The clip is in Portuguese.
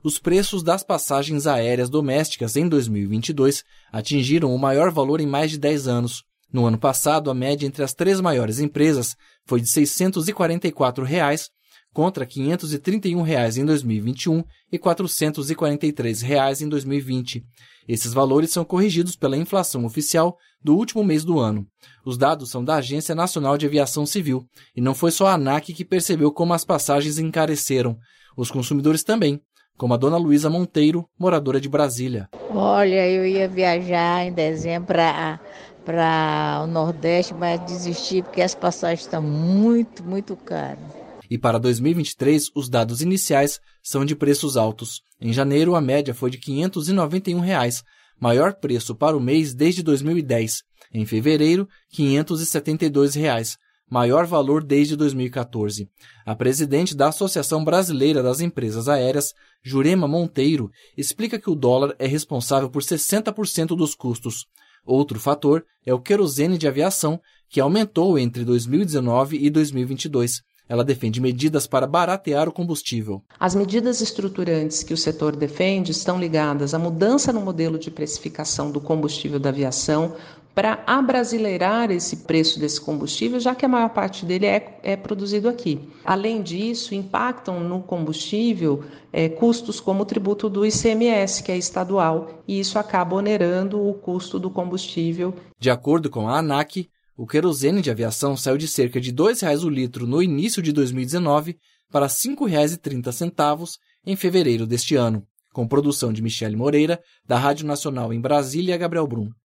Os preços das passagens aéreas domésticas em 2022 atingiram o maior valor em mais de 10 anos. No ano passado, a média entre as 3 maiores empresas foi de R$ 644, contra R$ 531 em 2021 e R$ 443 em 2020. Esses valores são corrigidos pela inflação oficial do último mês do ano. Os dados são da Agência Nacional de Aviação Civil, e não foi só a ANAC que percebeu como as passagens encareceram. Os consumidores também, como a dona Luísa Monteiro, moradora de Brasília. Olha, eu ia viajar em dezembro para o Nordeste, mas desisti porque as passagens estão muito caras. E para 2023, os dados iniciais são de preços altos. Em janeiro, a média foi de R$ 591, maior preço para o mês desde 2010. Em fevereiro, R$ 572, maior valor desde 2014. A presidente da Associação Brasileira das Empresas Aéreas, Jurema Monteiro, explica que o dólar é responsável por 60% dos custos. Outro fator é o querosene de aviação, que aumentou entre 2019 e 2022. Ela defende medidas para baratear o combustível. As medidas estruturantes que o setor defende estão ligadas à mudança no modelo de precificação do combustível da aviação para abrasileirar esse preço desse combustível, já que a maior parte dele é produzido aqui. Além disso, impactam no combustível custos como o tributo do ICMS, que é estadual, e isso acaba onerando o custo do combustível. De acordo com a ANAC, o querosene de aviação saiu de cerca de R$ 2,00 o litro no início de 2019 para R$ 5,30 em fevereiro deste ano, com produção de Michele Moreira, da Rádio Nacional em Brasília, Gabriel Brum.